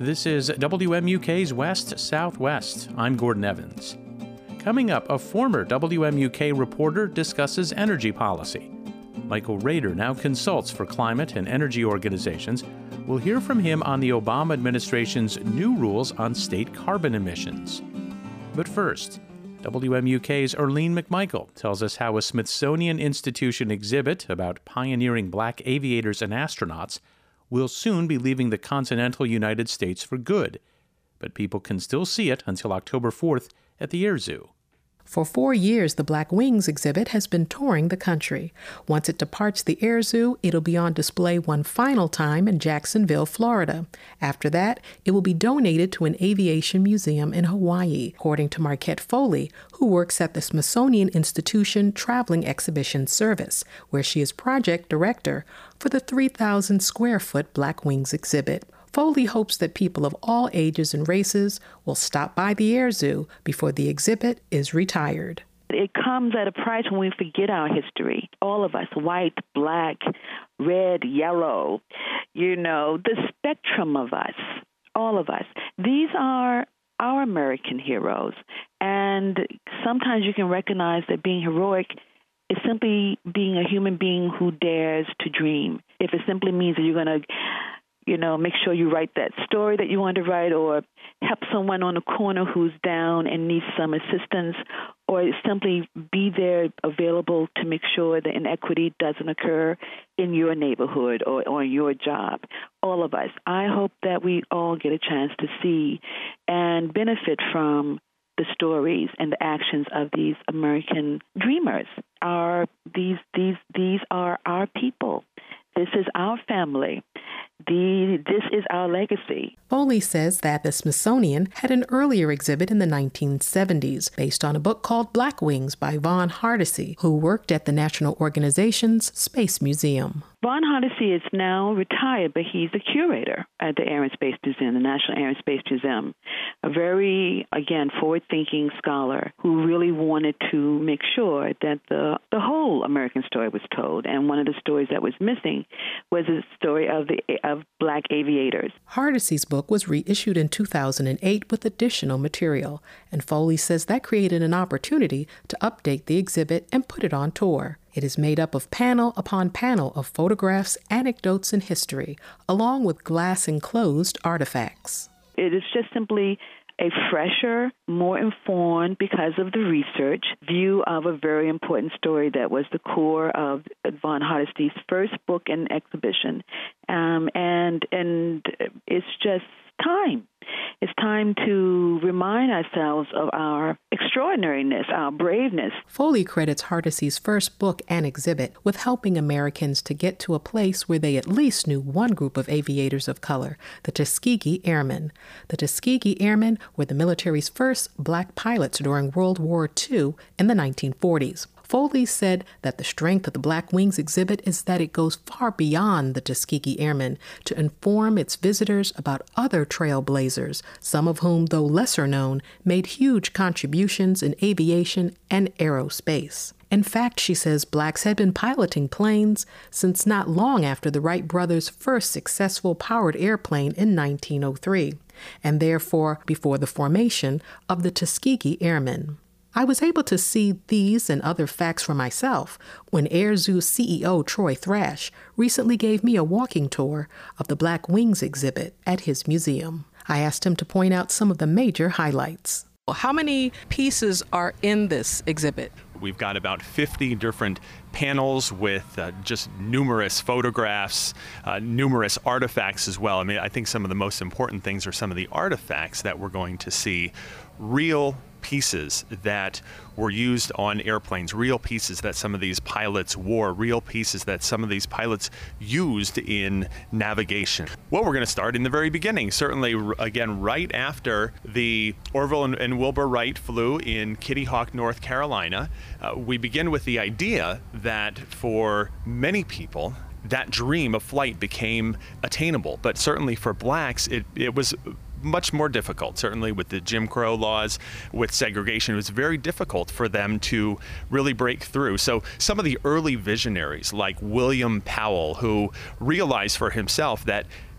This is WMUK's West Southwest. I'm Gordon Evans. Coming up, a former WMUK reporter discusses energy policy. Michael Rader now consults for climate and energy organizations. We'll hear from him on the Obama administration's new rules on state carbon emissions. But first, WMUK's Erlene McMichael tells us how a Smithsonian Institution exhibit about pioneering black aviators and astronauts will soon be leaving the continental United States for good. But people can still see it until October 4th at the Air Zoo. For 4 years, the Black Wings exhibit has been touring the country. Once it departs the Air Zoo, it'll be on display one final time in Jacksonville, Florida. After that, it will be donated to an aviation museum in Hawaii, according to Marquette Foley, who works at the Smithsonian Institution Traveling Exhibition Service, where she is project director for the 3,000-square-foot Black Wings exhibit. Foley hopes that people of all ages and races will stop by the Air Zoo before the exhibit is retired. It comes at a price when we forget our history. All of us, white, black, red, yellow, the spectrum of us, all of us. These are our American heroes. And sometimes you can recognize that being heroic is simply being a human being who dares to dream. If it simply means that you're going to make sure you write that story that you want to write, or help someone on the corner who's down and needs some assistance, or simply be there available to make sure that inequity doesn't occur in your neighborhood or on your job. All of us. I hope that we all get a chance to see and benefit from the stories and the actions of these American dreamers. These are our people. This is our family. This is our legacy. Foley says that the Smithsonian had an earlier exhibit in the 1970s based on a book called Black Wings by Vaughn Hardesty, who worked at the National Organization's Space Museum. Vaughn Hardesty is now retired, but he's the curator at the Air and Space Museum, the National Air and Space Museum. A very, forward-thinking scholar who really wanted to make sure that the whole American story was told. And one of the stories that was missing was the story of black aviators. Hardesty's book was reissued in 2008 with additional material, and Foley says that created an opportunity to update the exhibit and put it on tour. It is made up of panel upon panel of photographs, anecdotes, and history, along with glass-enclosed artifacts. It is just simply a fresher, more informed, because of the research, view of a very important story that was the core of Vaughn Hardesty's first book and exhibition. And it's just time. It's time to remind ourselves of our extraordinariness, our braveness. Foley credits Hardesty's first book and exhibit with helping Americans to get to a place where they at least knew one group of aviators of color, the Tuskegee Airmen. The Tuskegee Airmen were the military's first black pilots during World War II in the 1940s. Foley said that the strength of the Black Wings exhibit is that it goes far beyond the Tuskegee Airmen to inform its visitors about other trailblazers, some of whom, though lesser known, made huge contributions in aviation and aerospace. In fact, she says blacks had been piloting planes since not long after the Wright brothers' first successful powered airplane in 1903, and therefore before the formation of the Tuskegee Airmen. I was able to see these and other facts for myself when Air Zoo CEO Troy Thrash recently gave me a walking tour of the Black Wings exhibit at his museum. I asked him to point out some of the major highlights. How many pieces are in this exhibit? We've got about 50 different panels with just numerous photographs, numerous artifacts as well. I think some of the most important things are some of the artifacts that we're going to see. Real pieces that were used on airplanes, real pieces that some of these pilots wore, real pieces that some of these pilots used in navigation. Well, we're going to start in the very beginning. Certainly, again, right after the Orville and Wilbur Wright flew in Kitty Hawk, North Carolina, we begin with the idea that for many people, that dream of flight became attainable. But certainly for blacks, it was much more difficult. Certainly with the Jim Crow laws, with segregation, it was very difficult for them to really break through. So some of the early visionaries like William Powell, who realized for himself that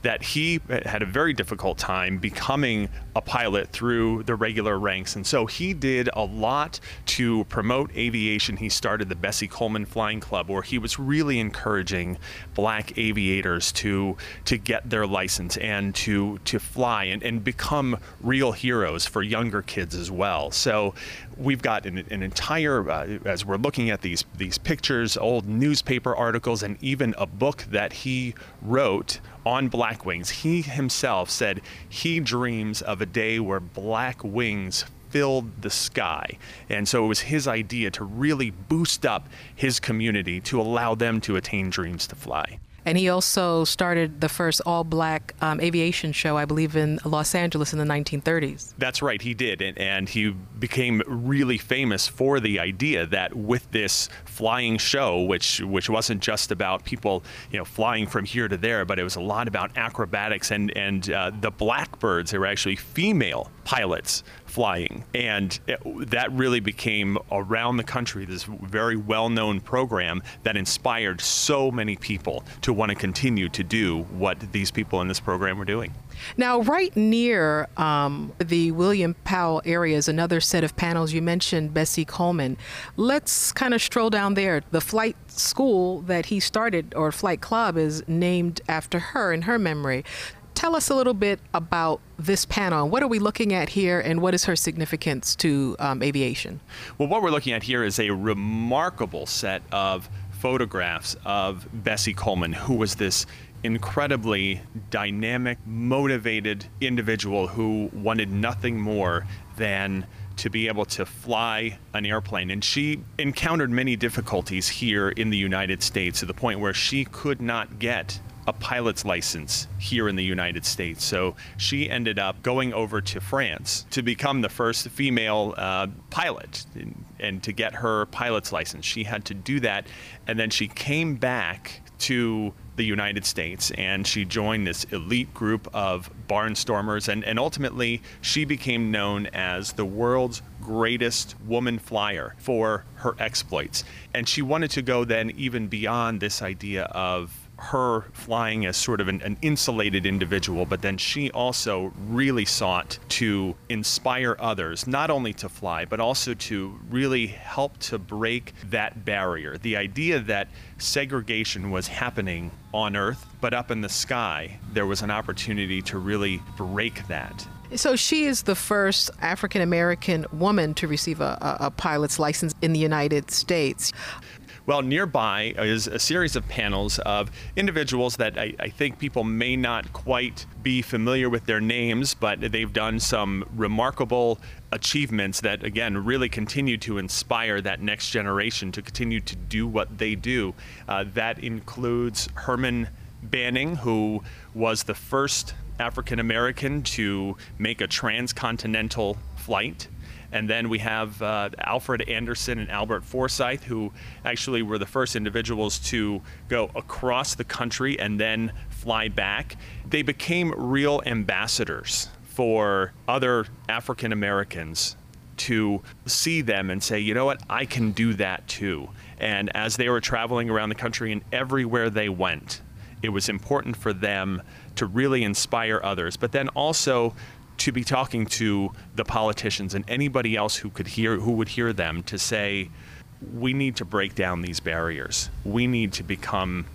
that he had a very difficult time becoming a pilot through the regular ranks. And so he did a lot to promote aviation. He started the Bessie Coleman Flying Club, where he was really encouraging black aviators to get their license and to fly and become real heroes for younger kids as well. So we've got an entire, as we're looking at these pictures, old newspaper articles, and even a book that he wrote on black wings. He himself said he dreams of a day where black wings filled the sky. And so it was his idea to really boost up his community to allow them to attain dreams to fly. And he also started the first all-black aviation show, I believe, in Los Angeles in the 1930s. That's right, he did. And he became really famous for the idea that with this flying show, which wasn't just about people, flying from here to there, but it was a lot about acrobatics and the Blackbirds. They were actually female pilots flying. And that really became, around the country, this very well-known program that inspired so many people to want to continue to do what these people in this program were doing. Now, right near the William Powell area is another set of panels. You mentioned Bessie Coleman. Let's kind of stroll down there. The flight school that he started, or flight club, is named after her, in her memory. Tell us a little bit about this panel. What are we looking at here, and what is her significance to aviation? Well, what we're looking at here is a remarkable set of photographs of Bessie Coleman, who was this incredibly dynamic, motivated individual who wanted nothing more than to be able to fly an airplane. And she encountered many difficulties here in the United States, to the point where she could not get a pilot's license here in the United States. So she ended up going over to France to become the first female pilot, and to get her pilot's license. She had to do that, and then she came back to the United States, and she joined this elite group of barnstormers, and ultimately she became known as the world's greatest woman flyer for her exploits. And she wanted to go then even beyond this idea of her flying as sort of an insulated individual, but then she also really sought to inspire others, not only to fly, but also to really help to break that barrier. The idea that segregation was happening on Earth, but up in the sky, there was an opportunity to really break that. So she is the first African-American woman to receive a pilot's license in the United States. Well, nearby is a series of panels of individuals that I think people may not quite be familiar with their names, but they've done some remarkable achievements that, again, really continue to inspire that next generation to continue to do what they do. That includes Herman Banning, who was the first African American to make a transcontinental flight. And then we have Alfred Anderson and Albert Forsyth, who actually were the first individuals to go across the country and then fly back. They became real ambassadors for other African Americans to see them and say, you know what, I can do that too. And as they were traveling around the country, and everywhere they went, it was important for them to really inspire others, but then also to be talking to the politicians and anybody else who would hear them, to say, we need to break down these barriers. We need to become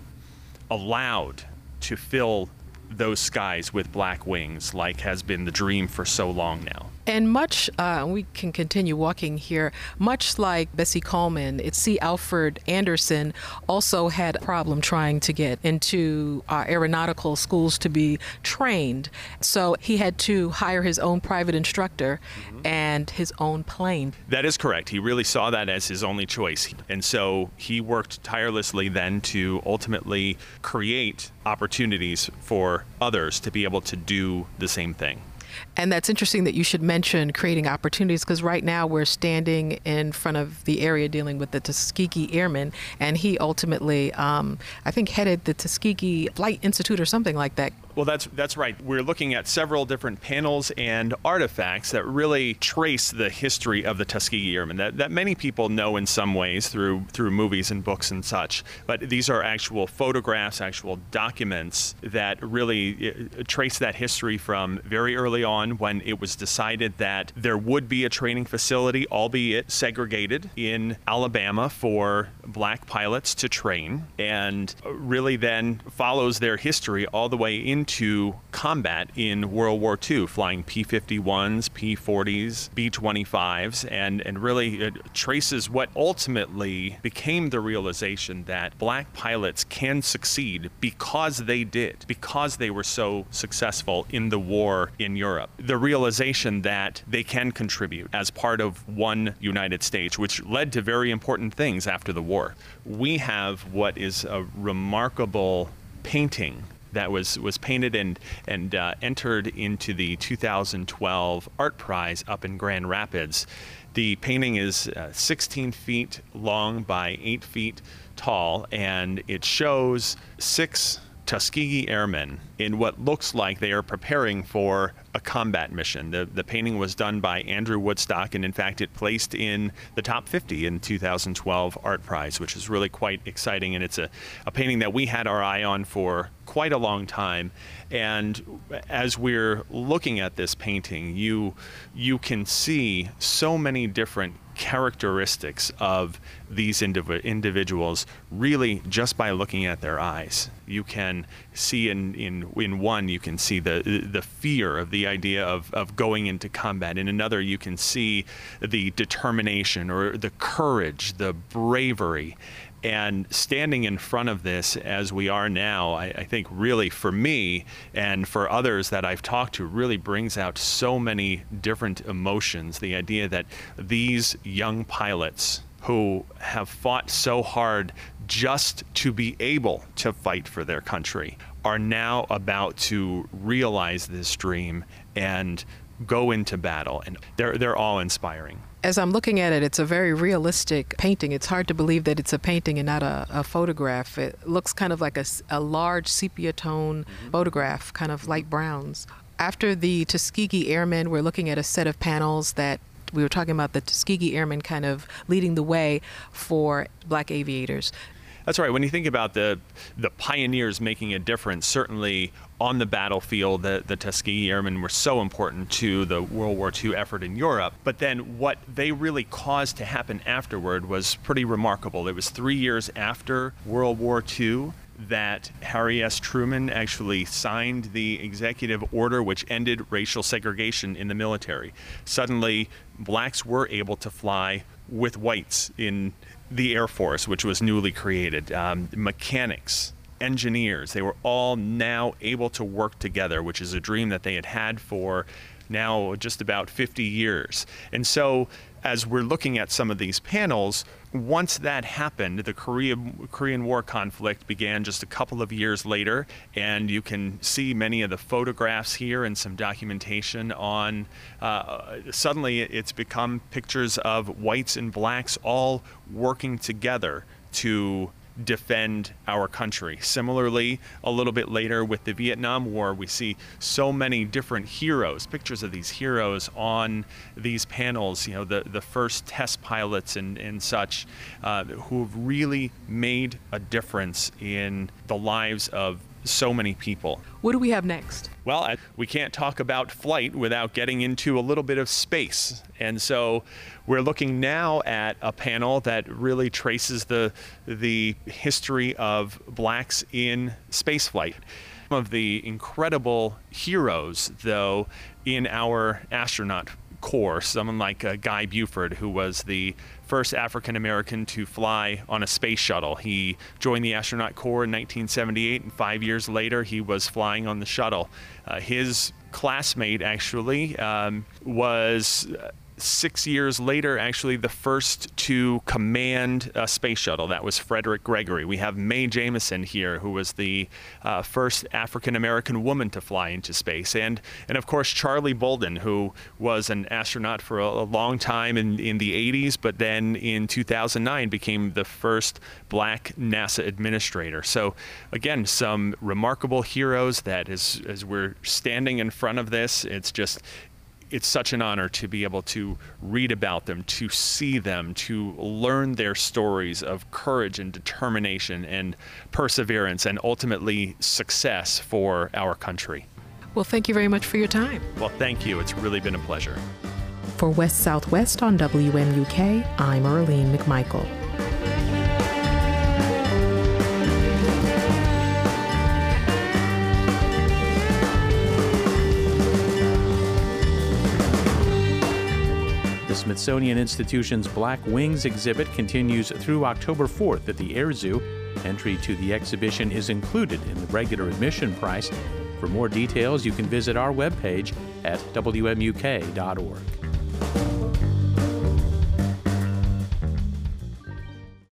allowed to fill those skies with black wings, like has been the dream for so long now. And much, we can continue walking here, much like Bessie Coleman, C. Alfred Anderson also had a problem trying to get into aeronautical schools to be trained. So he had to hire his own private instructor and his own plane. That is correct. He really saw that as his only choice. And so he worked tirelessly then to ultimately create opportunities for others to be able to do the same thing. And that's interesting that you should mention creating opportunities, because right now we're standing in front of the area dealing with the Tuskegee Airmen, and he ultimately, I think, headed the Tuskegee Flight Institute or something like that. Well, that's right. We're looking at several different panels and artifacts that really trace the history of the Tuskegee Airmen that many people know in some ways through movies and books and such. But these are actual photographs, actual documents that really trace that history from very early on when it was decided that there would be a training facility, albeit segregated, in Alabama for black pilots to train, and really then follows their history all the way into combat in World War II, flying P-51s, P-40s, B-25s, and really traces what ultimately became the realization that black pilots can succeed because they did, because they were so successful in the war in Europe. The realization that they can contribute as part of one United States, which led to very important things after the war. We have what is a remarkable painting that was painted and entered into the 2012 Art Prize up in Grand Rapids. The painting is 16 feet long by 8 feet tall, and it shows 6 Tuskegee Airmen in what looks like they are preparing for a combat mission. The painting was done by Andrew Woodstock, and in fact it placed in the top 50 in 2012 Art Prize, which is really quite exciting, and it's a painting that we had our eye on for quite a long time. And as we're looking at this painting, you can see so many different characteristics of these individuals really just by looking at their eyes. You can see in one, you can see the fear of the idea of going into combat. In another, you can see the determination or the courage, the bravery. And standing in front of this as we are now, I think really for me and for others that I've talked to really brings out so many different emotions. The idea that these young pilots who have fought so hard just to be able to fight for their country are now about to realize this dream and go into battle. And they're all inspiring. As I'm looking at it, it's a very realistic painting. It's hard to believe that it's a painting and not a photograph. It looks kind of like a large sepia tone photograph, kind of light browns. After the Tuskegee Airmen, we're looking at a set of panels that we were talking about the Tuskegee Airmen kind of leading the way for black aviators. That's right. When you think about the pioneers making a difference, certainly on the battlefield, the Tuskegee Airmen were so important to the World War II effort in Europe. But then what they really caused to happen afterward was pretty remarkable. It was 3 years after World War II that Harry S. Truman actually signed the executive order which ended racial segregation in the military. Suddenly, blacks were able to fly with whites in the Air Force, which was newly created. Mechanics, engineers, they were all now able to work together, which is a dream that they had had for now just about 50 years. And so as we're looking at some of these panels, once that happened, the Korean War conflict began just a couple of years later, and you can see many of the photographs here and some documentation on, suddenly it's become pictures of whites and blacks all working together to defend our country. Similarly, a little bit later with the Vietnam War, we see so many different heroes, pictures of these heroes on these panels, you know, the first test pilots and such, who have really made a difference in the lives of so many people. What do we have next? Well, we can't talk about flight without getting into a little bit of space. And so we're looking now at a panel that really traces the history of blacks in spaceflight. Some of the incredible heroes, though, in our astronaut corps, someone like Guy Buford, who was the first African American to fly on a space shuttle. He joined the astronaut corps in 1978, and 5 years later he was flying on the shuttle. His classmate actually was 6 years later, actually the first to command a space shuttle. That was Frederick Gregory. We have Mae Jemison here, who was the first African-American woman to fly into space. And of course, Charlie Bolden, who was an astronaut for a long time in the 80s, but then in 2009 became the first black NASA administrator. So again, some remarkable heroes that as we're standing in front of this, it's such an honor to be able to read about them, to see them, to learn their stories of courage and determination and perseverance and ultimately success for our country. Well, thank you very much for your time. Well, thank you. It's really been a pleasure. For West Southwest on WMUK, I'm Earlene McMichael. The Smithsonian Institution's Black Wings exhibit continues through October 4th at the Air Zoo. Entry to the exhibition is included in the regular admission price. For more details, you can visit our webpage at WMUK.org.